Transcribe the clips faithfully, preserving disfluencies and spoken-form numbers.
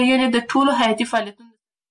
یعنی د ټولو حیاتي فعالیتونو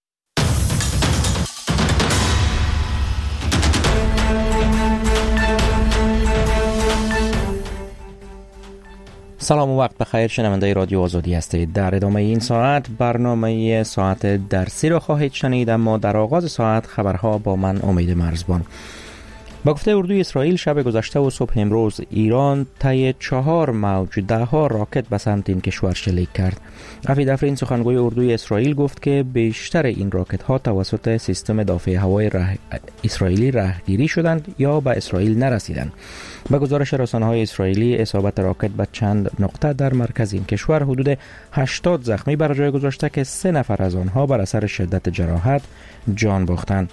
سلام و وقت بخیر، شنونده رادیو آزادی هستید. در ادامه این ساعت برنامه ساعت درسی را خواهید شنید، اما در آغاز ساعت خبرها با من امید مرزبان. با گفته اردوی اسرائیل شب گذشته و صبح امروز ایران طی چهار موج ده ها راکت به سمت این کشور شلیک کرد. افید افرین سخنگوی اردوی اسرائیل گفت که بیشتر این راکت ها توسط سیستم دافع هوایی ره... اسرائیلی رهگیری شدند یا به اسرائیل نرسیدند. به گزارش رسانه‌های اسرائیلی اصابت راکت به چند نقطه در مرکز این کشور حدود هشتاد زخمی بر جای گذاشته که سه نفر از آنها بر اثر شدت جراحت جان باختند.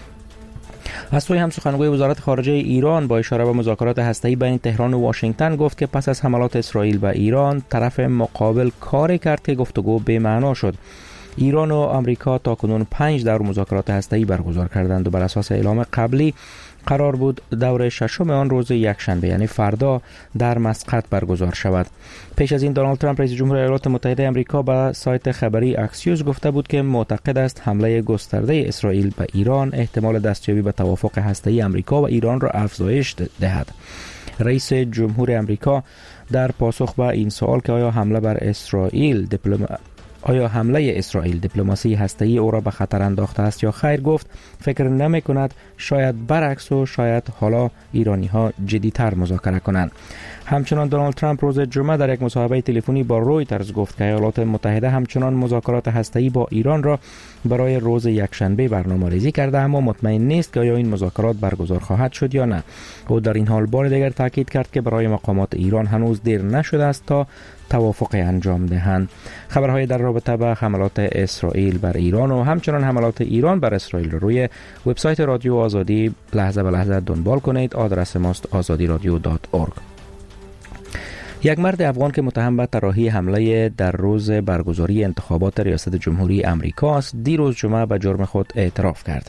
از سوی هم سخنگوی وزارت خارجه ایران با اشاره به مذاکرات هسته‌ای بین تهران و واشنگتن گفت که پس از حملات اسرائیل به ایران طرف مقابل کاری کرد که گفتگو بی‌معنا شد. ایران و آمریکا تاکنون پنج دور مذاکرات هسته‌ای برگزار کردند و بر اساس اعلام قبلی قرار بود دور ششم آن روز یکشنبه یعنی فردا در مسقط برگزار شود. پیش از این دونالد ترامپ رئیس جمهور ایالات متحده آمریکا به سایت خبری اکسیوس گفته بود که معتقد است حمله گسترده اسرائیل به ایران احتمال دستیابی به توافق هسته‌ای آمریکا و ایران را افزایش دهد. رئیس جمهور آمریکا در پاسخ به این سوال که آیا حمله بر اسرائیل دیپلم آیا حمله اسرائیل دیپلماسی هسته‌ای او را به خطر انداخته است یا خیر، گفت فکر نمی کند، شاید برعکس و شاید حالا ایرانی ها جدی‌تر مذاکره کنند. همچنان دونالد ترامپ روز جمعه در یک مصاحبه تلفنی با رویترز گفت که ایالات متحده همچنان مذاکرات هسته‌ای با ایران را برای روز یکشنبه برنامه‌ریزی کرده، اما مطمئن نیست که آیا این مذاکرات برگزار خواهد شد یا نه. او در این حال بار دیگر تاکید کرد که برای مقامات ایران هنوز دیر نشده است تا توافق انجام دهند. خبرهای در رابطه با حملات اسرائیل بر ایران و همچنان حملات ایران بر اسرائیل رو روی وبسایت رادیو آزادی لحظه به لحظه دنبال کنید. آدرس ماست آزادی رادیو دات اورگ. یک مرد افغان که متهم به طراحی حمله در روز برگزاری انتخابات ریاست جمهوری امریکا است، دیروز جمعه به جرم خود اعتراف کرد.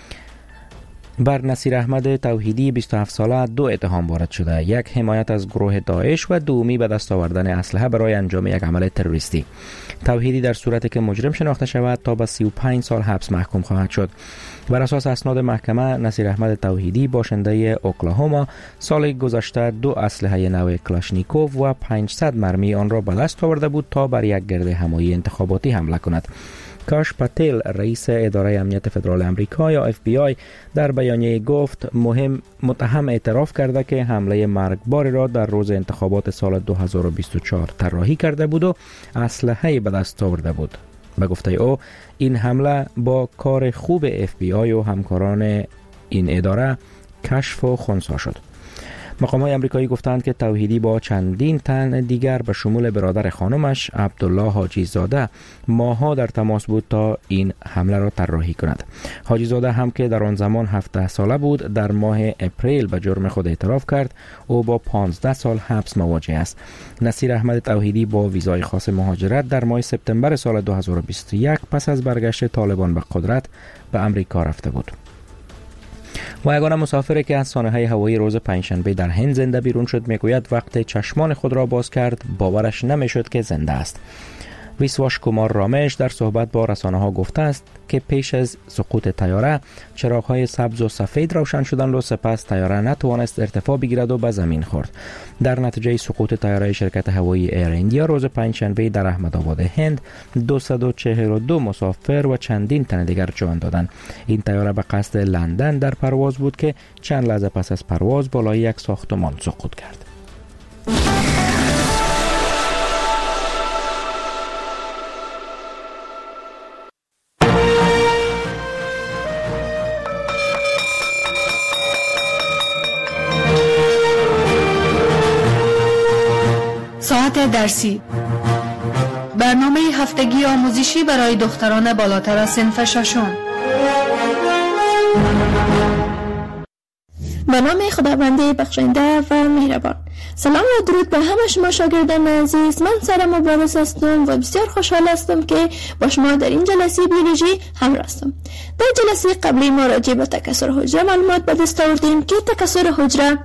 بر نصیر احمد توحیدی بیست و هفت ساله دو اتهام وارد شده، یک حمایت از گروه داعش و دومی به دست آوردن اسلحه برای انجام یک عمل تروریستی. توحیدی در صورتی که مجرم شناخته شود تا به سی و پنج سال حبس محکوم خواهد شد. بر اساس اسناد محکمه، نصیر احمد توحیدی باشنده اوکلاهوما سال گذشته دو اسلحه نو کلاشنیکوف و پانصد مرمی آن را به دست آورده بود تا بر یک گرد همایی انتخاباتی حمله کند. کاش پاتل رئیس اداره امنیت فدرال آمریکا یا اف بی آی در بیانیه گفت مهم متهم اعتراف کرده که حمله مرگباری را در روز انتخابات سال دو هزار و بیست و چهار طراحی کرده بود و اسلحه به دست آورده بود. به گفته او این حمله با کار خوب اف بی آی و همکاران این اداره کشف و خنثی شد. مقام‌های آمریکایی گفتند که توحیدی با چندین تن دیگر به شمول برادر خانمش عبدالله حاجی زاده ماها در تماس بود تا این حمله را طراحی کند. حاجی زاده هم که در آن زمان هفده ساله بود، در ماه اپریل به جرم خود اعتراف کرد. او با پانزده سال حبس مواجه است. نصیر احمد توحیدی با ویزای خاص مهاجرت در ماه سپتامبر سال دو هزار و بیست و یک پس از برگشت طالبان به قدرت به آمریکا رفته بود. و یگانه مسافری که از سانحه هوایی روز پنجشنبه در هند زنده بیرون شد میگوید وقتی چشمان خود را باز کرد باورش نمیشد که زنده است. ویسواش کومار رامش در صحبت با رسانه ها گفته است که پیش از سقوط طیاره چراغ‌های سبز و سفید روشن شدند و سپس طیاره نتوانست ارتفاع بگیرد و به زمین خورد. در نتیجه سقوط طیاره شرکت هوایی ایر ایندیا روز پنجشنبه در احمدآباد هند دویست و چهل و دو مسافر و چندین تن دیگر جان دادند. این طیاره به قصد لندن در پرواز بود که چند لحظه پس از پرواز بالای یک ساختمان سقوط کرد. ساعت درسی، برنامه هفتگی آموزشی برای دختران بالاتر از صنف ششم. به نام خداوند بخشنده و مهربان. سلام و درود به همه شما شاگردان عزیز. من سارا مبارز هستم و بسیار خوشحال هستم که با شما در این جلسه بیولوژی همراه هستم. در جلسه قبلی ما راجع به تکثر حجره معلومات به دست آوردیم که تکثر حجره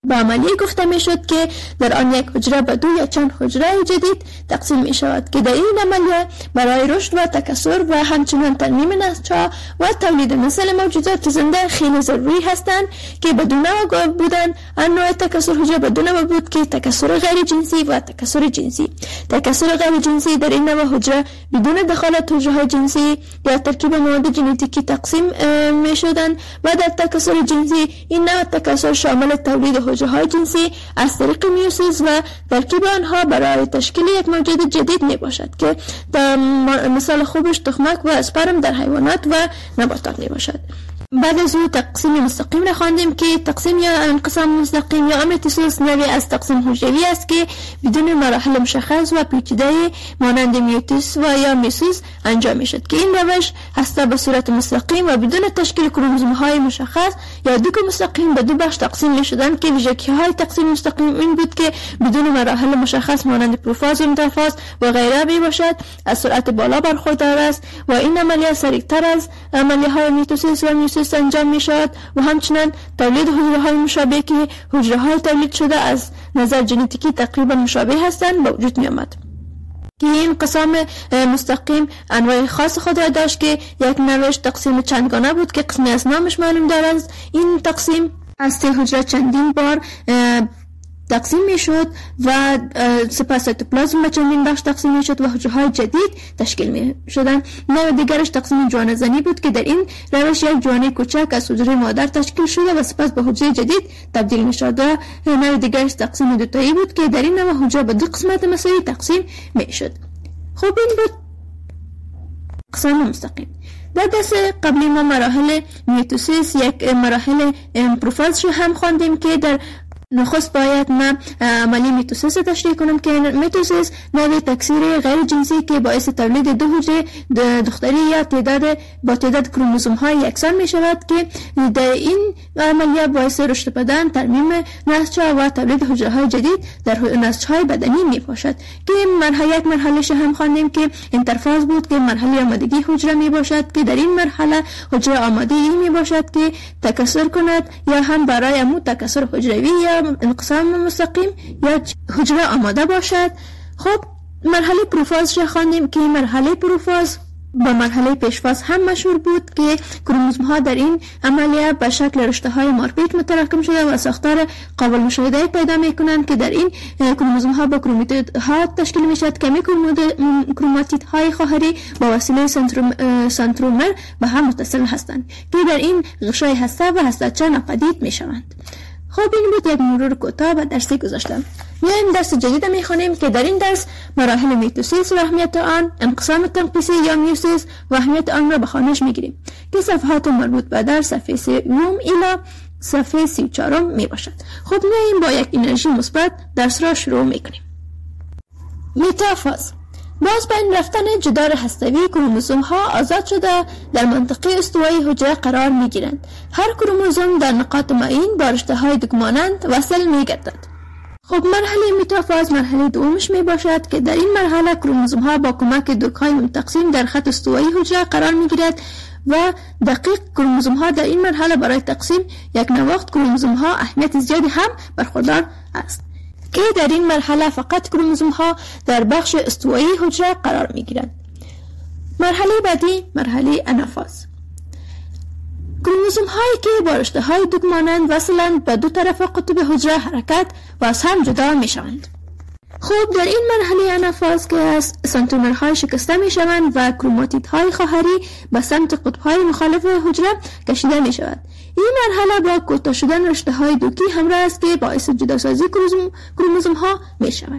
به عملیه گفته می شد که در آن یک حجره به دو یا چند حجره جدید تقسیم می شود که در این عملیه برای رشد و تکثر و همچنین ترمیم نسل‌ها و تولید نسل موجودات زنده خیلی ضروری هستند که بدون نوع بودن انواع تکثر حجره بدون نوع بود که تکثر غیر جنسی و تکثر جنسی. تکثر غیر جنسی در این نوع حجره بدون دخالت حجره جنسی یا ترکیب مواد ژنتیکی تقسیم می شدند و در تکثر جنسی این نوع تکثر شامل تولید حجره های جنسی از طریق میوسیس و ترکیب آنها برای تشکیل یک موجود جدید می باشد که در مثال خوبش تخمک و اسپرم در حیوانات و نباتات می باشد. بعد از او تقسیم مستقیم را خواندیم که تقسیم یا انقسام مستقیم یا میتوسیس نوعی از تقسیم حجروی است که بدون مراحل مشخص و پیچیده مانند میوسیس و یا میوسیس انجام می شد که این روش هسته به صورت مستقیم و بدون تشکیل کروموزوم های مشخص یا دوک مستقیم به دو بخش تقسیم می شدند که ویژگی های تقسیم مستقیم این بود که بدون مراحل مشخص مانند پروفاز و متافاز و غیره می باشد، از سرعت بالا برخوردار است و این عملیه سریعتر از عملیه های میتوسیس و میوسیس انجام می شود و همچنین تولید حجره های مشابه که حجره های تولید شده از نظر ژنتیکی تقریبا مشابه هستند به وجود می آمد. که این انقسام مستقیم انواع خاص خود را داشت که یک نوعش تقسیم چندگانه بود که قسمی از نامش معلوم دارد. این تقسیم از ته حجره چندین بار تقسیم می شد و سپس سیتوپلازم به چندین بخش تقسیم می شد و حجره های جدید تشکیل می شدن. نوع دیگرش تقسیم جوانه زنی بود که در این روش یک جوانه کوچک از حجره مادر تشکیل شده و سپس به حجره جدید تبدیل می شد. نوع دیگرش تقسیم دوتایی بود که در این نوع حجره به دو قسمت مساوی تقسیم می شد. خب این بود اقسام مستقیم. در دست قبلی ما مراحل میتوسیس یک مراحل پروفاز رو هم خواندیم که در نخست باید من عملی میتوسیس تشریح کنم که میتوسیس نوع تکثیر غیر جنسی که باعث تولید دو حجره دختری یا تعداد با تعداد کروموزوم های یکسان می شود که در این عملیه باعث رشد بدن، ترمیم نسل‌ها و تولید حجره های جدید در نسل‌های بدنی می باشد که مرحله یک مرحله هم خواندیم که انترفاز بود که مرحله آمادگی حجره می باشد که در این مرحله حجره آماده ای می باشد که تکثر کند یا هم برای امو تکثر حجروی یا انقسام مستقیم یا حجره آماده باشد. خب مرحله پروفاز را خواندیم که مرحله پروفاز با مرحله پیشفاز هم مشهور بود که کروموزوم ها در این عملیه به شکل رشته های مارپیچ متراکم شده و ساختار قابل مشاهده پیدا می کنند که در این کروموزوم ها با کروماتید ها تشکیل می شود که کروماتید های خواهری با وسیله سنترومر به هم متصل هستند که در این غشای هسته و هسته‌چه ناپدید می شوند. خب این بود یک مرور کوتاه به درسی گذاشتم. میایم درس جدید میخوانیم که در این درس مراحل میتوسیس و اهمیت آن، انقسام تنقیصی یا میوسیس و اهمیت آن را به خوانش میگیریم که صفحات مربوط به در صفحه سوم الی صفحه سی و چهار می باشد. خب میایم با یک انرژی مثبت درس را شروع میکنیم. میتافاز باز بین رفتن جدار هسته‌ای کروموزوم ها آزاد شده در منطقه استوایی حجره قرار می گیرند. هر کروموزوم در نقاط معین با رشته های دکمانند وصل می گردد. خب مرحله میتافاز مرحله دومش می باشد که در این مرحله کروموزوم ها با کمک دوک های منتقسیم در خط استوایی حجره قرار می گیرد و دقیق کروموزوم ها در این مرحله برای تقسیم یک نواخت کروموزوم ها اهمیت زیادی هم برخوردار است که در این مرحله فقط کروموزوم ها در بخش استوایی حجره قرار می گیرند. مرحله بعدی مرحله انافاز. کروموزوم هایی که با رشته های دوک مانند وصلند به دو طرف قطب حجره حرکت و از هم جدا می شوند. خب در این مرحله انافاز که از سنترومرهای شکسته می شوند و کروماتیدهای خواهری به سمت قطبهای مخالف حجره کشیده می شود. این مرحله با کوتاه شدن رشته های دوکی همراه است که باعث جداسازی کروموزوم ها می شود.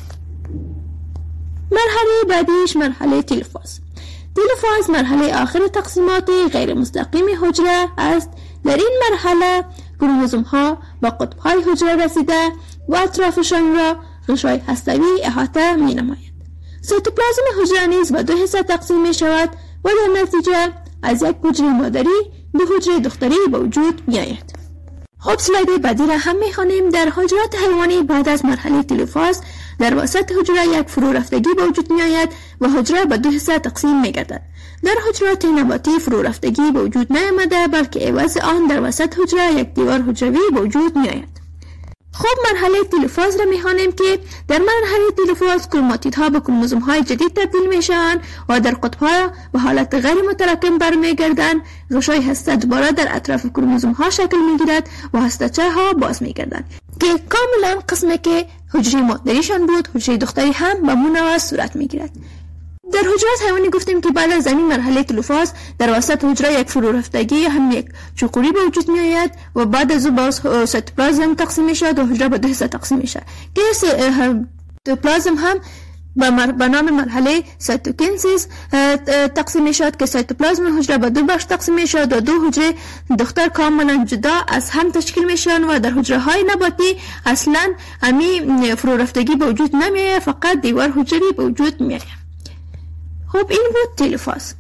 مرحله بعدیش مرحله تلفاز. تلفاز مرحله آخر تقسیمات غیر مستقیم حجره است. در این مرحله کروموزوم ها با قطبهای حجره رسیده و اطرافشان را غشای هسته‌ای احاطه می نماید. سیتوپلازم حجره نیز به دو حصه تقسیم می شود و در نتیجه از یک حجره مادری دو حجره دختری به وجود می آید. خب سلاید بعدی را هم می خوانیم. در حجرات حیوانی بعد از مرحله تلفاز در وسط حجره یک فرو رفتگی به وجود می آید و حجره به دو حصه تقسیم می گردد. در حجرات نباتی فرو رفتگی به وجود نیامده بلکه عوض آن در وسط حجره یک دیوار حجروی به وجود می آید. خب مرحله تلوفاز را میخوانیم که در مرحله تلوفاز کروماتیدها به کروموزوم های جدید تبدیل میشن و در قطبها به حالت غیر متراکم برمیگردن. غشای هسته دوباره در اطراف کروموزوم ها شکل میگیرد و هسته‌چه ها باز میگردن که کاملا قسمی که حجره مادریشان بود حجره دختری هم به منوع صورت میگیرد. در حجرات حیوانی گفتیم که بعد از این مرحله تلوفاز در وسط حجره یک فرو رفتگی یا هم یک چوقوری به وجود می آید و بعد از او باز سایتوپلازم تقسیم می شود و حجره به دو حصه تقسیم می شود که سایتوپلازم هم به نام مرحله سایتوکینسیس تقسیم می شود که سایتوپلازم حجره به دو بخش تقسیم می شود و دو حجره دختر کاملا جدا از هم تشکیل می شوند و در حجره های نباتی اصلا همی فرو رفتگی به وجود نمی آید، فقط دیوار حجری به وجود می آید. خب این بود تلوفاز.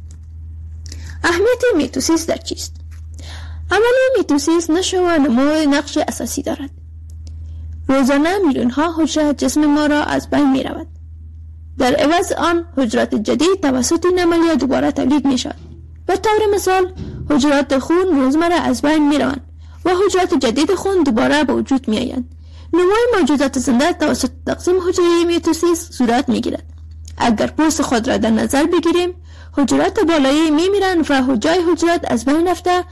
اهمیت میتوسیس در چیست؟ عملی میتوسیس نشو و نمو نقش اساسی دارد. روزانه میلیون ها حجره جسم ما را از بین می رود. در عوض آن حجرات جدید توسط این عملیه دوباره تولید می شود. به طور مثال حجرات خون روزمره از بین می روند و حجرات جدید خون دوباره به وجود می آیند. نمو موجودات زنده توسط تقسیم حجره میتوسیس صورت می گیرد. اگر پوست خود را در نظر بگیریم حجرات بالایی می میرن و حجای حجرات از بین رفته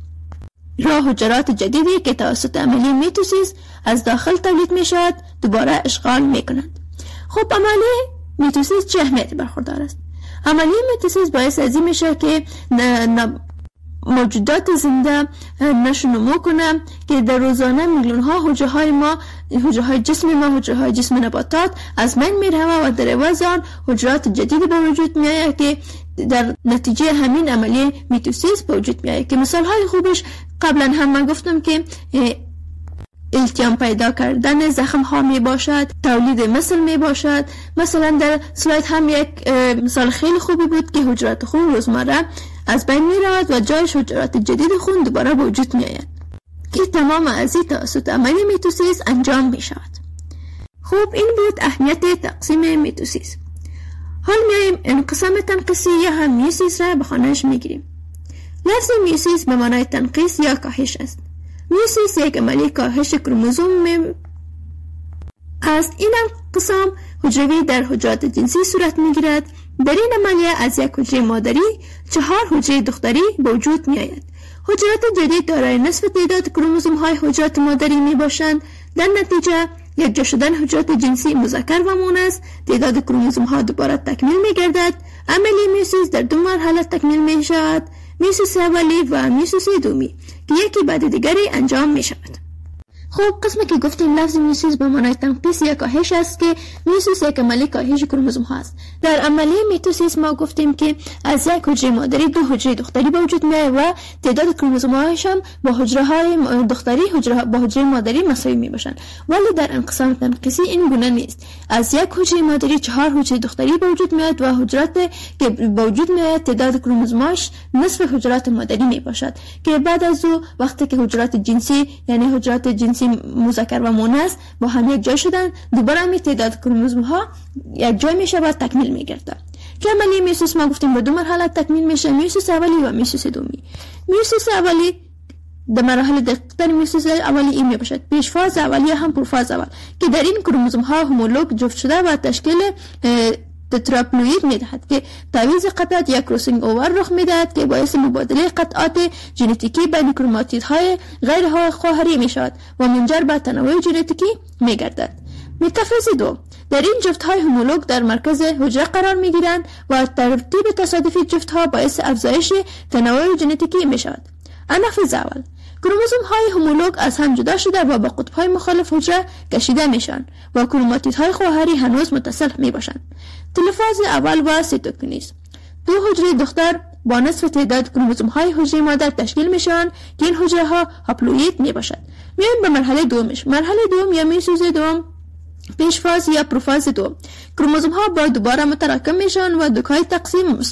را حجرات جدیدی که توسط عملی میتوسیس از داخل تولید می شود دوباره اشغال می کنند. خب عملی میتوسیس چه اهمیتی برخوردار است؟ عملی میتوسیس باعث از این میشه که موجودات زنده نشو نمو کنه که در روزانه میلیون ها حجره های ما حجره های جسم ما حجره های جسم نباتات از بین میره و در عوض آن حجرات جدیدی به وجود میآید که در نتیجه همین عملیه میتوسیس به وجود میآید که مثال های خوبش قبلا هم من گفتم که التیام پیدا کردن زخم ها می باشد، تولید مثل می باشد. مثلا در سلاید هم یک مثال خیلی خوبی بود که حجرات خون روزمره از بین می رود و جایش حجرات جدید خون دوباره به وجود می آید که تمام از این توسط عملی میتوسیس انجام می شود. خوب این بود اهمیت تقسیم میتوسیس. حال میایم انقسام تنقیسی یا هم میوسیس را به خانهش میگیریم. لفظ میوسیس به معنای تنقیس یا کاهش است. میوسیس یک عملی کاهش کروموزوم است. این انقسام حجروی در حجرات جنسی صورت میگیرد. در این عملیه از یک حجره مادری چهار حجره دختری به وجود می آید. حجرات جدید دارای نصف تعداد کروموزوم های حجرات مادری می باشند. در نتیجه یک جا شدن حجرات جنسی مذکر و مؤنث تعداد کروموزوم ها دوباره تکمیل می گردد. عملی میوسیس در دو مرحله تکمیل می شود، میوسیس اولی و میوسیس دومی که یکی بعد دیگری انجام می شود. خب قسمی که گفتیم لفظ میوسیس به معنای تنقیس یا کاهش است که میوسیس یک عملی کاهش کروموزوم ها است. در عملی میتوسیس ما گفتیم که از یک حجره مادری دو حجره دختری به وجود میاد و تعداد کروموزوم هایش هم با حجره های دختری حجره با حجره مادری مساوی می باشند. ولی در انقسام تنقیسی این گونه نیست. از یک حجره مادری چهار حجره دختری به وجود میاد و حجرات که به وجود میاد تعداد کروموزوماش نصف حجرات مادری می باشد که بعد از او وقتی که حجرات جنسی یعنی حجرات جنسی مذکر و مؤنث با هم یک جای شدن دوباره می تعداد کروموزوم ها یک جای میشه و تکمیل میگرده. که عملی میوسیس ما گفتیم به دو مرحله تکمیل میشه، میوسیس اولی و میوسیس دومی. میوسیس اولی در مراحل دقیق‌تر میوسیس اولی این میباشد پیش فاز اولی هم پروفاز اول که در این کروموزوم ها همولوگ جفت شده و تشکیل تتراپلوید میدهد که تعویض قطعات یا کروسینگ اوور رخ میدهد که باعث مبادله قطعات ژنتیکی بین کروماتیدهای غیر خواهری میشود و منجر به تنوع ژنتیکی میگردد. متافیز دو در این جفت های همولوگ در مرکز حجره قرار می گیرند و ترتیب تصادفی جفت ها باعث افزایش تنوع ژنتیکی می شود. انافیز اول کروموزوم های همولوگ از هم جدا شده و با قطب های مخالف حجره کشیده می شوند و کروماتیدهای خواهری هنوز متصل می باشند. تلفاز اول و سیتوکینیز دو حجره دختر با نصف تعداد کروموزوم های حجره مادر تشکیل می شوند که این حجره ها هاپلوئید می باشد. میایم به مرحله دومش. مرحله دوم یا میوسیس دوم پیش فاز یا پروفاز دو کروموزوم ها با دوباره متراکم میشن و دوکای تقسیم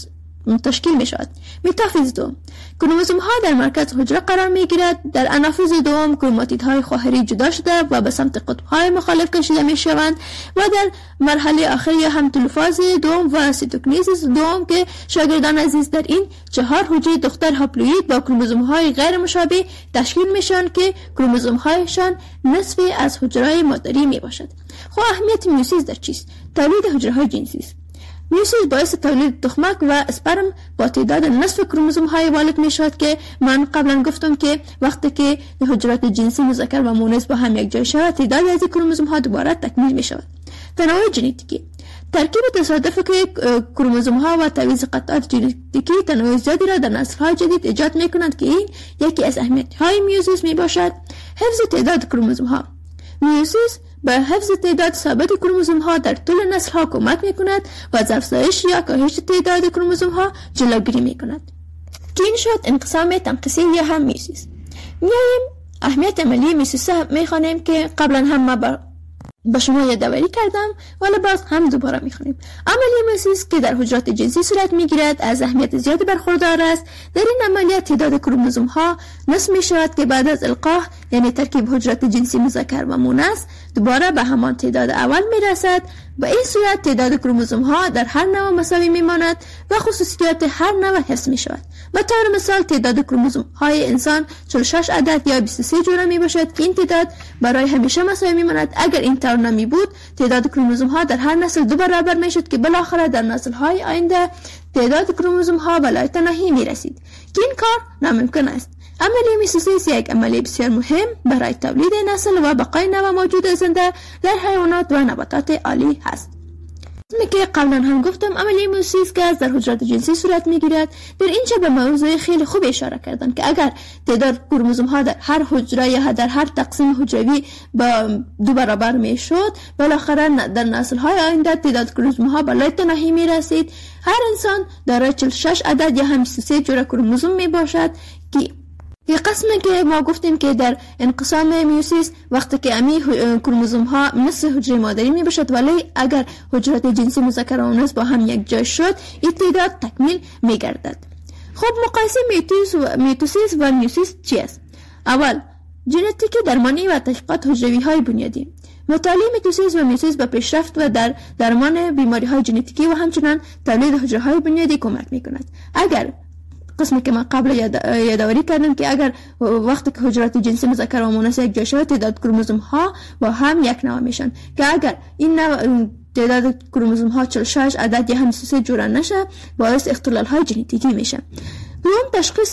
تشکیل می شود. میتافیز دوم، کروموزوم ها در مرکز حجره قرار می گیرد. در انافیز دوم کروماتید های خواهری جدا شده و به سمت قطب های مخالف کشیده می شوند و در مرحله آخری هم تلوفاز دوم و سیتوکنیزیس دوم که شاگردان عزیز در این چهار حجره دختر هاپلوئید با کروموزوم های غیر مشابه تشکیل می شوند که کروموزوم هایشان نصف از حجره مادری می باشد. خب اهمیت میوسیس در چیست؟ تولید حجره های جنسی است. میوسیس باعث تولید تخمک و اسپرم با تعداد نصف کروموزوم های والد می شود که من قبلا گفتم که وقتی که حجرات جنسی مذکر و مؤنث با هم یک جای شود تعداد از این کروموزوم ها دوباره تکمیل می شود. تنوع ژنتیکی، ترکیب تصادفی که کروموزوم ها و تعویض قطعات ژنتیکی تنوع زیادی را در نسل های جدید ایجاد می کنند که این یکی از اهمیت های میوسیس می باشد. حفظ تعداد کروموزوم ها، میوسیس به حفظ تعداد ثابت کروموزوم ها در طول نسل ها کمک می کند و از افزایش یا کاهش تعداد کروموزوم ها جلوگیری می کند. که این شد انقسام تنقیصی یا هم میوسیس. میاییم اهمیت عملی میوسیس می خوانیم که قبلا هم ما با با شما یادآوری کردم ولی باز هم دوباره میخونیم. عملیه میوسیس که در حجرات جنسی صورت میگیرد از اهمیت زیادی برخوردار است. در این عملیات تعداد کروموزوم ها نصف می شود که بعد از القاح یعنی ترکیب حجرات جنسی مذکر و مؤنث دوباره به همان تعداد اول میرسد. به این صورت تعداد کروموزوم ها در هر نوع مساوی میماند و خصوصیات هر نوع حفظ می شود. به طور مثال تعداد کروموزوم های انسان چهل و شش عدد یا بیست و سه جوره می باشد که این تعداد برای همیشه مساوی میماند. اگر این طور نمی بود تعداد کروموزوم ها در هر نسل دو برابر می شد که بالاخره در نسل های آینده تعداد کروموزوم ها بالای تناهی می رسید که این کار ناممکن است. عملیه میوسیس یک عملیه بسیار مهم برای تولید نسل و بقای نوع موجود زنده در حیوانات و نباتات عالی هست. مثل که قبلا هم گفتم عملیه میوسیس که از در حجرات جنسی صورت میگیرد. در اینجا به موضوع خیلی خوب اشاره کردن که اگر تعداد کروموزوم ها در هر حجره یا در هر تقسیم حجروی با دو برابر میشد بالاخره در نسل های آینده تعداد کروموزوم ها بالای تناهی میرسید. هر انسان دارای چهل و شش عدد یا هم بیست و سه جوره کروموزوم میباشد که یه قسمه که ما گفتیم که در انقسام میوسیس وقتی که امی کروموزوم ها نصف حجره مادری می باشد ولی اگر حجرات جنسی مذکر و مؤنث با هم یک جای شد این تعداد تکمیل می گردد. خب مقایسه میوسیس و میوسیس و میوسیس چی است؟ اول ژنتیک درمانی و تحقیقات حجروی های بنیادی. مطالعه میوسیس و میوسیس به پیشرفت و در درمان بیماری های ژنتیکی و همچنین تولید حجره های بنیادی کمک می کند. اگر قسمی که من قبل یادآوری کردم که اگر وقتی که حجرات جنسی مذکر و مؤنث یک جای شود تعداد کروموزوم ها با هم یک نوع میشن که اگر این نوع تعداد کروموزوم ها چهل و شش عدد یا هم بیست و سه جوره نشه باعث اختلال های ژنتیکی میشه. دوم تشخیص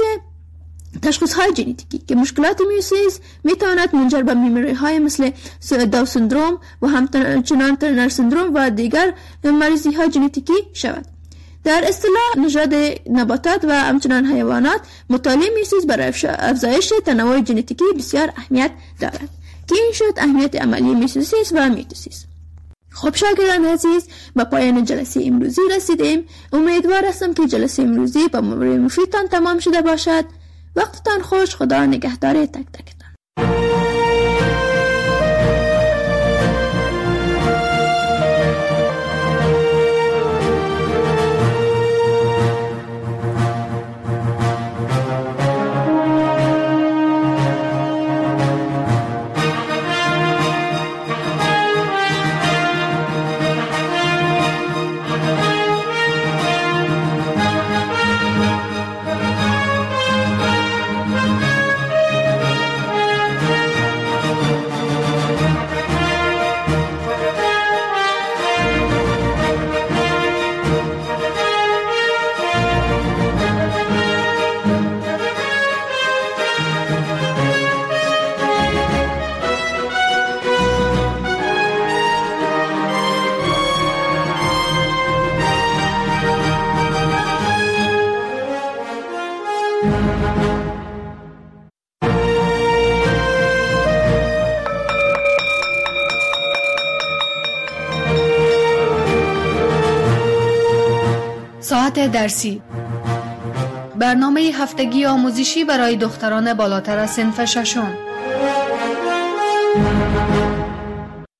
تشخیص های ژنتیکی که مشکلات میوسیس میتواند منجر به بیماری های مثل داون سندروم و همچنان ترنر سندروم و دیگر مریضی های ژنتیکی شود. در اصطلاح نژاد نباتات و همچنان حیوانات مطالعه میوسیس برای افزایش تنوع ژنتیکی بسیار اهمیت دارد که این شد اهمیت عملی میوسیس و میتوسیس. خب شاگردان عزیز به پایان جلسه امروزی رسیدیم. امیدوار هستم که جلسه امروزی با موضوع مفیدتان تمام شده باشد. وقتتان خوش. خدا نگهدار تک تکتان. ساعت درسی، برنامه هفتگی آموزشی برای دختران بالاتر از صنف ششم.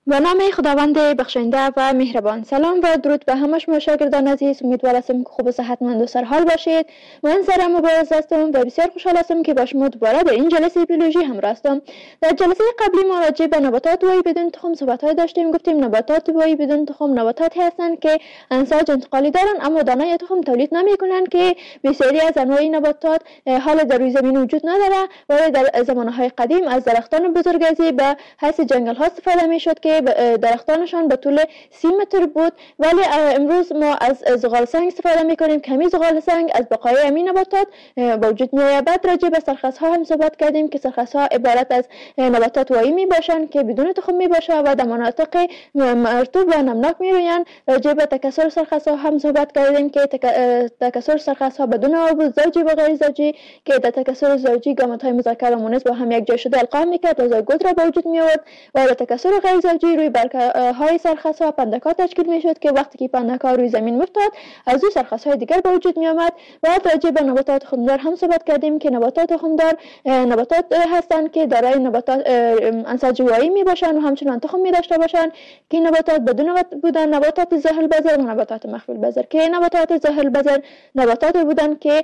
به نام خداوند بخشنده و مهربان. سلام و درود به همه شما شاگردان عزیز. امیدوار هستم که خوب و صحتمند و سرحال باشید. من سرم مبارز هستم و بسیار خوشحال هستم که با شما دوباره در این جلسه بیولوژی همراه هستم. در جلسه قبلی ما راجع به نباتات دوایی بدون تخم صحبت‌های داشتیم. گفتیم نباتات دوایی بدون تخم نباتاتی هستند که انساج انتقالی دارند اما دانه یا تخم تولید نمی‌کنند، که بسیاری از انواع نباتات حال در روی زمین وجود نداره و در زمانهای قدیم از درختان بزرگسالی به حیث جنگل‌ها استفاده می‌شد که درختانشان به طول سی متر بود، ولی امروز ما از زغال سنگ استفاده میکنیم. کمی زغال سنگ از بقایای همین نباتات به وجود میآید. بعد راجع به سرخس‌ها هم صحبت کردیم که سرخس‌ها عبارت از نباتات وایی می باشند که بدون تخم می باشند و در مناطق مرطوب و نمناک می رویند. راجع به تکثر سرخس‌ها هم صحبت کردیم که تکثر سرخس‌ها بدون آب زوجی و غیر زوجی که در تکثر زوجی گامت‌های مذکر و مؤنث با هم یک جای شده القا میکرد و زایگوت را به وجود می آورد، و در تکثر غیر زوجی روی برگ‌های سرخس‌ها پندک‌ها تشکیل می‌شد که وقتی که پندک‌ها روی زمین می‌افتاد از او سرخس‌های دیگر به وجود می‌آمد. و راجع به نباتات خمدار هم صحبت کردیم که نباتات خمدار نباتات هستند که دارای نباتات انساج وایی می‌باشند و همچنین تخم می‌داشته باشند که نباتات بدون بودن نباتات ظاهر البذر و نباتات مخفی البذر، که نباتات ظاهر البذر نباتات بودند که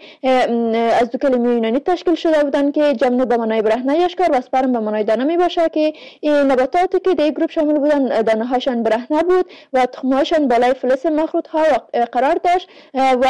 از دو کلمه یونانی تشکیل شده بودند که جمع به معنای برهنه یاشکار و اسپرم به معنای دانه می‌باشد، که این نباتاتی که در گروه شامل بودند دانه‌هاشان برهنه بود و تخم‌هاشان بالای فلز مخروط‌ها قرار داشت و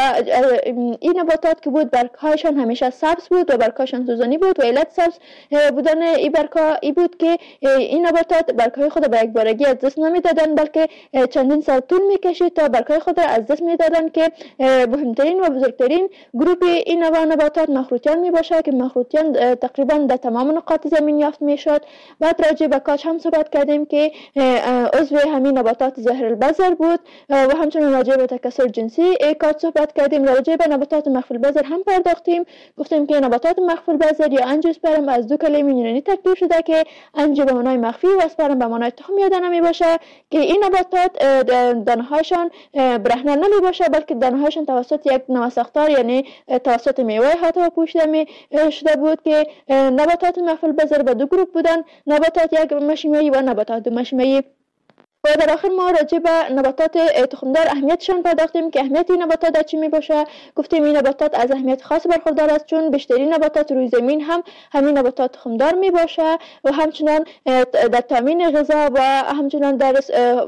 این نباتات که بود برگ‌هایشان همیشه سبز بود و برگ‌هاشان سوزنی بود و علت سبز بودن این برگ‌ها این بود که این نباتات برگ‌های خود به یک بارگی از دست نمی‌دادند، بلکه چندین سال طول می‌کشید تا برگ‌های خود را از دست می‌دادند، که مهمترین و بزرگترین گروه این نوع نباتات مخروطیان می‌باشد که مخروطیان تقریباً در تمام نقاط زمین یافت می‌شد. بعد راجع به کاج هم صحبت کردیم که عضو همین نباتات ظاهر البذر بود و همچنین راجع به تکثر جنسی کاج صحبت کردیم. راجع به نباتات مخفی البذر هم پرداختیم. گفتیم که نباتات مخفی البذر یا انژیوسپرم از دو کلمه یونانی ترکیب شده که انژیو به معنای مخفی و اسپرم به معنای تخم یا دانه میباشه، که این نباتات دانه‌هاشان برهنه نمیباشه بلکه دانه‌هاشان توسط یک نوساختار یعنی توسط میوه حتی پوشیده می شده بود، که نباتات مخفی البذر به دو گروه بودن، نباتات یک مشیمه‌ای و نباتات دو مشیمه‌ای. و در آخر ما راجع به نباتات تخمدار اهمیتشان پرداختیم که اهمیت این نباتات در چی می باشه. گفتیم این نباتات از اهمیت خاص برخوردار است چون بیشترین نباتات روی زمین هم همین نباتات تخمدار می باشه و همچنان در تامین غذا و همچنان در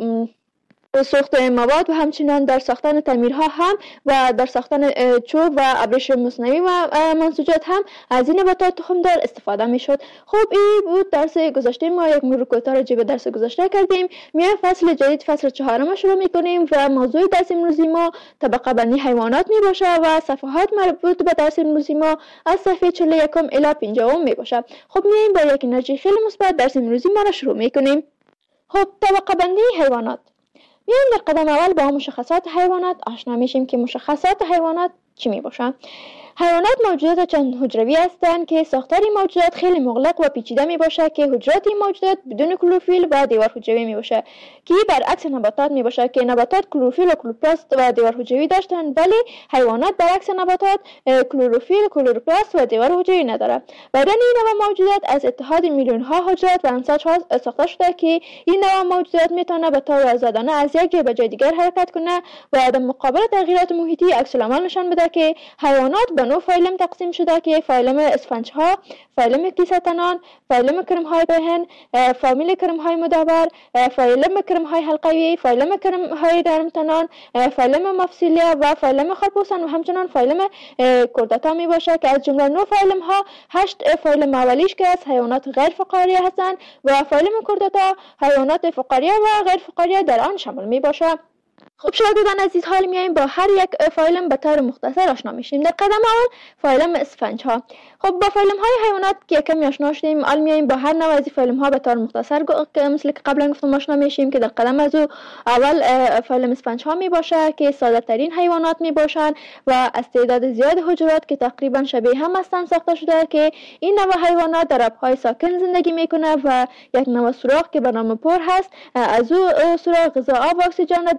ساخت مواد و همچنین در ساختن تعمیرها هم و در ساختن چوب و ابریشم مصنوعی و منسوجات هم از این نباتات تخمدار استفاده می شد. خب این بود درس گذشته ما. یک مرور کوتاه راجع به درس گذشته کردیم. میایم فصل جدید، فصل چهارم شروع می کنیم و موضوع درس امروزی ما طبقه بندی حیوانات می باشه و صفحات مربوط به درس امروزی ما از صفحه چهل و یک الی پنجاه می باشه. خب میایم با یک انرژی خیلی مثبت درس امروزی ما را شروع می کنیم. خب طبقه بندی حیوانات. میایم در قدم اول با مشخصات حیوانات آشنا میشیم که مشخصات حیوانات چی می باشن. حیوانات موجودات چند حجروی هستند که ساختار این موجودات خیلی مغلق و پیچیده می باشد که حجرات این موجودات بدون کلروفیل و دیوار حجروی می باشد، که برعکس نباتات می باشد که نباتات کلروفیل و کلوروپلاست و دیوار حجروی داشتند، ولی حیوانات برعکس نباتات کلروفیل، کلوروپلاست و دیوار حجروی ندارد. بدن این نوع موجودات از اتحاد میلیون ها حجرات و انساج ها ساخته شده که این نوع موجودات می تواند به طور آزادانه از یک جای به جای دیگر حرکت کنه و در مقابل تغییرات محیطی عکس العمل نشان بده، که حیوانات به نوع فایلم تقسیم شده که فایلم اسفنج ها، فایلم کیسه‌تنان، فایلم کرم های پهن، فامیل کرم های مدور، فایلم کرم های حلقوی، فایلم کرم های درمتنان، فایلم مفصلیه و فایلم خرپوستان و همچنان فایلم کردتا می باشه، که از جمله نوع فایلم ها هشت فایلم اولیش که از حیوانات غیر فقاریه هستند و فایلم کردتا حیوانات فقاریه و غیر فقاریه در آن شامل می باشه. خب شاگردان عزیز، حال میایم با هر یک فایلم به طور مختصر آشنا میشیم. در قدم اول فایلم اسفنج ها. خب با فایلم های حیوانات که کمی آشنا شدیم، حال میایم با هر نوع از فایلم ها به طور مختصر مثل که قبلا گفتم آشنا میشیم، که در قدم از او اول فایلم اسفنج ها می باشه که ساده ترین حیوانات می باشند و از تعداد زیاد حجرات که تقریبا شبیه هم هستند ساخته شده، که این نوع حیوانات در آبهای ساکن زندگی میکنه و یک نوع سوراخ که به نام پر هست از او سوراخ غذا، آب و اکسیژن را دریافت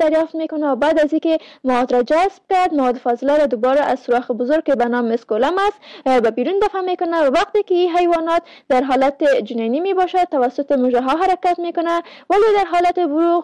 میکنه و بعد از اینکه مواد را جذب کرد مواد فاضله را دوباره از سوراخ بزرگ که به نام مسکولم است به بیرون دفع میکنه و وقتی که این حیوانات در حالت جنینی می باشد توسط مژه ها حرکت میکنه ولی در حالت بلوغ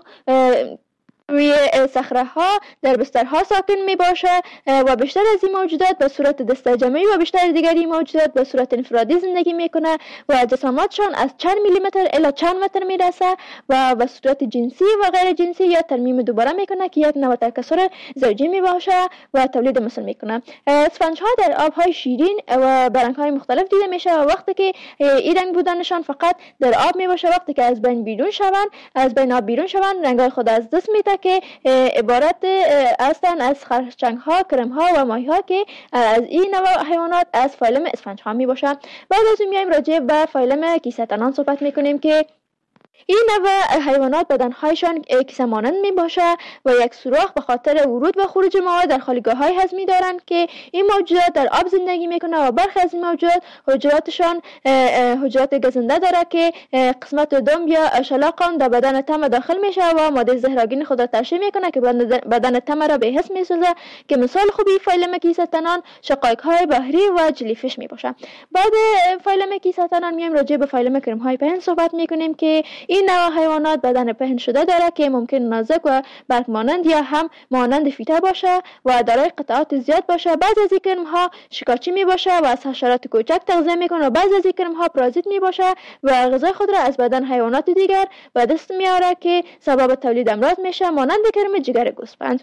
روی صخره ها در بسترها ساکن می باشه و بیشتر از این موجودات به صورت دسته‌جمعی و بیشتر دیگری موجودات به صورت انفرادی زندگی میکنه و جسامتشان از چند میلیمتر الی چند متر میرسه و به صورت جنسی و غیر جنسی یا ترمیم دوباره میکنه که یک نوع تکثر زوجی می باشه و تولید مثل میکنه. اسفنج ها در آب های شیرین و برنگ های مختلف دیده میشه و وقتی که این رنگ بودنشان فقط در آب می باشه وقتی که از بین بیرون شوند از بین آب بیرون شوند رنگ خود از دست میده که عبارت هستند از خرچنگ ها، کرم ها و ماهی ها که از این نوع حیوانات از فایلم اسفنج ها می باشند. بعد از اون میایم راجع به فایلم کیسه‌تنان صحبت میکنیم که این نوع حیوانات بدنهایشان کیسه مانند می باشه و یک سوراخ به خاطر ورود و خروج مواد در خالیگاه های هضمی دارند که این موجودات در آب زندگی میکنه و برخی از این موجودات حجراتشان حجرات گزنده داره که قسمت دم یا شلاق در بدن تم داخل میشه و ماده زهرآگین خود را ترشح میکنه که بدن تم را به حس میسازه که مثال خوبی فایلم کیسه تنان شقایق های بحری و جلیفیش می باشه. بعد فایلم کیسه تنان میایم راجع به فایلم کرم های پهن صحبت میکنیم که این نوع حیوانات بدن پهن شده داره که ممکن نازک و برگ مانند یا هم مانند فیته باشه و دارای قطعات زیاد باشه. بعضی از این کرم ها شکارچی می باشه و از حشرات کوچک تغذیه میکنه و بعضی از این کرم ها پارازیت می باشه و غذای خود را از بدن حیوانات دیگر به دست میاره که سبب تولید امراض میشه مانند کرم جگر گوسفند.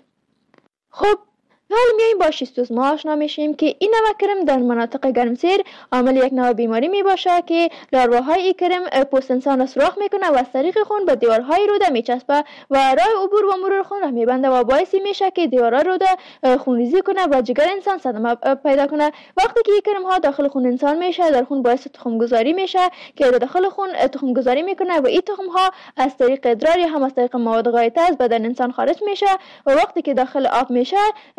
خب حالا میاییم با شیستوزما آشنا میشیم که این نوع کرم در مناطق گرمسیر عامل یک نوع بیماری می باشه که لاروهای این کرم پوست انسان را سوراخ میکنه و از طریق خون به دیوارهای روده میچسبه و راه عبور و مرور خون را میبنده و باعث میشه که دیوارهای روده خونریزی کنه و جگر انسان صدمه پیدا کنه. وقتی که این کرم ها داخل خون انسان میشه در خون باعث تخم گذاری میشه که در داخل خون تخم گذاری میکنه و این تخم ها از طریق ادرار یا هم از طریق مواد غایطه از بدن انسان خارج میشه و وقتی که داخل آب میشه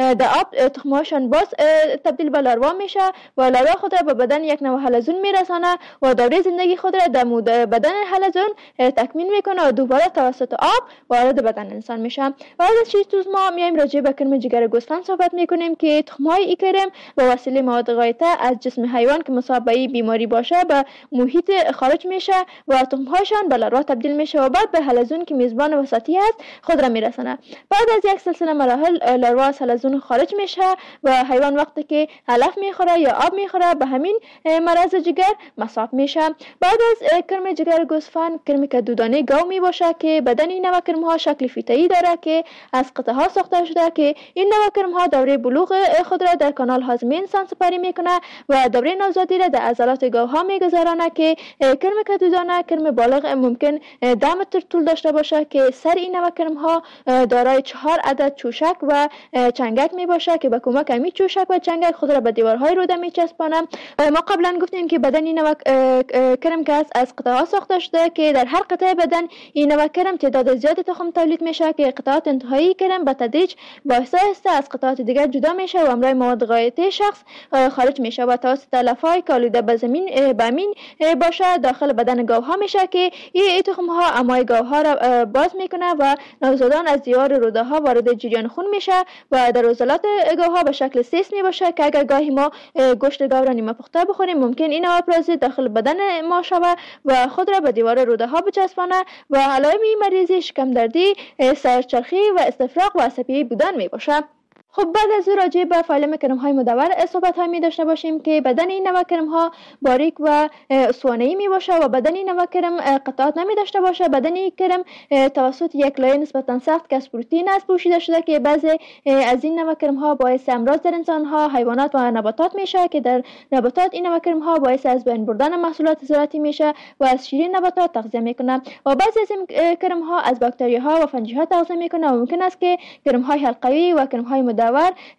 آب تخمهاشان باز تبدیل به لاروا میشه و لاروا خود را به بدن یک نوع حلزون میرسانه و دوره زندگی خود را در بدن حلزون تکمیل میکنه و دوباره توسط آب وارد بدن انسان میشه. بعد از شیستوزما میایم راجع به کرم جگر گوسفند صحبت میکنیم که تخمهای این کرم به وسیله مواد غایطه از جسم حیوان که مصاب به بیماری باشه به محیط خارج میشه و تخمهاشان به لاروا تبدیل میشه و بعد به حلزون که میزبان وسطی است خود را میرسانه. بعد از یک سلسله مراحل لاروا از حلزون خارج میشه و حیوان وقتی که علف میخوره یا آب میخوره به همین مرض جگر مصاب میشه. بعد از کرم جگر گوسفند کرم کدودانه گاو می باشه که بدن این نوع کرم ها شکل فیته‌ای داره که از قطعه ها ساخته شده که این نوع کرم ها دوره بلوغ خود را در کانال هاضمه انسان سپری میکنه و دوره نوزادی را در عضلات گاو ها میگذرانه که کرم کدودانه کرم بالغ ممکن ده متر طول داشته باشه که سر این نوع کرم ها دارای چهار عدد چوشک و چنگک می باشه که به کمک همین چوشک و چنگک خود را به دیوارهای روده میچسبانه. ما قبلا گفتیم که بدن این نوع کرم که از قطعات ساخته شده که در هر قطعه بدن این نوع کرم تعداد زیادی تخم تولید میشه که قطعات انتهایی کرم به تدریج با آهسته آهسته از قطعات دیگر جدا میشه و امرای مواد غایطه شخص خارج میشه و توسط علف‌های که آلوده به زمین به امین باشه داخل بدن گاوها میشه که این تخم ها امای گاوها را باز میکنه و نوزادان از دیوار روده ها وارد جریان خون میشه و در عضلات گاوها به شکل سیست می باشه که اگر گاهی ما گوشت گاو را نیمه پخته بخوریم ممکن این نوع پرازیت داخل بدن ما شود و خود را به دیوار روده ها بچسبانه و علائم این مریضی شکم دردی، سرچرخی و استفراغ و عصبی بودن می باشه. خب بعد از او راجع به فایلم کرم های مدور صحبت های می داشته باشیم که بدن این نوع کرم ها باریک و اسوانه‌ای می باشه و بدن این نوع کرم قطعات نمی داشته باشه. بدن این کرم توسط یک لایه نسبتا سخت که از پروتئین است پوشیده شده که بعضی از این نوع کرم ها باعث امراض در انسان ها، حیوانات و نباتات میشه که در نباتات این نوع کرم ها باعث از بین بردن محصولات زراعتی میشه و از شیرین نباتات تغذیه میکنه و بعضی از این کرم ها از باکتری ها و فنجی ها تغذیه میکنه و ممکن است که کرم های حلقوی و کرم های مدور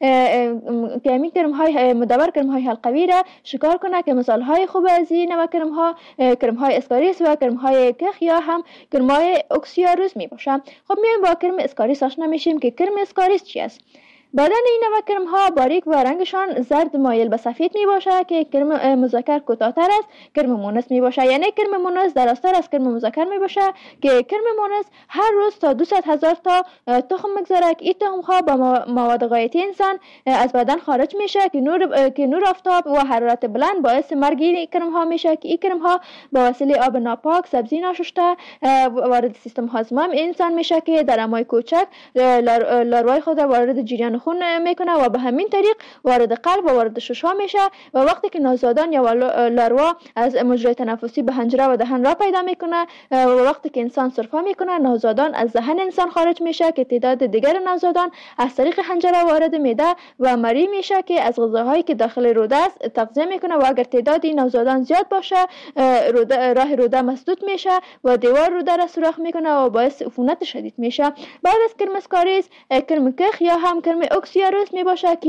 که همین کرم های مدور کرم های حلقوی را شکار کنه که مثال های خوب از این نوع کرم ها کرم های اسکاریس و کرم های کخ یا هم کرم های اکسیاروس می باشه. خب میایم با کرم اسکاریس آشنا میشیم که کرم اسکاریس چی است. بدن این نوع کرم ها باریک و رنگشان زرد مایل به سفید می باشه که کرم مذکر کوتاه‌تر است، کرم مؤنث می باشه. یعنی کرم مؤنث درازتر از کرم مذکر می باشه که کرم مؤنث هر روز تا دویست هزار تا تخم میگذاره که این تخم ها با مواد غایتی انسان از بدن خارج میشه که نور که نور آفتاب و حرارت بلند باعث مرگ این کرم ها میشه که این کرم ها با وسیله آب ناپاک، سبزی ناشسته وارد سیستم هاضمه انسان میشه که در امای کوچک لاروای خود وارد جریان خون میکنه و به همین طریق وارد قلب و وارد ششها میشه و وقتی که نوزادان یا لاروا از مجرای تنفسی به حنجره و دهن را پیدا میکنه و وقتی که انسان سرفه میکنه نوزادان از دهن انسان خارج میشه که تعداد دیگر نوزادان از طریق حنجره وارد معده و مری میشه که از غذاهایی که داخل روده است تغذیه میکنه و اگر تعداد نوزادان زیاد باشه روده راه روده مسدود میشه و دیوار روده را سوراخ میکنه و باعث عفونت شدید میشه. بعد از کرم اسکاریس کرم کخ یا هم کرم اوکسیاروس میباشه که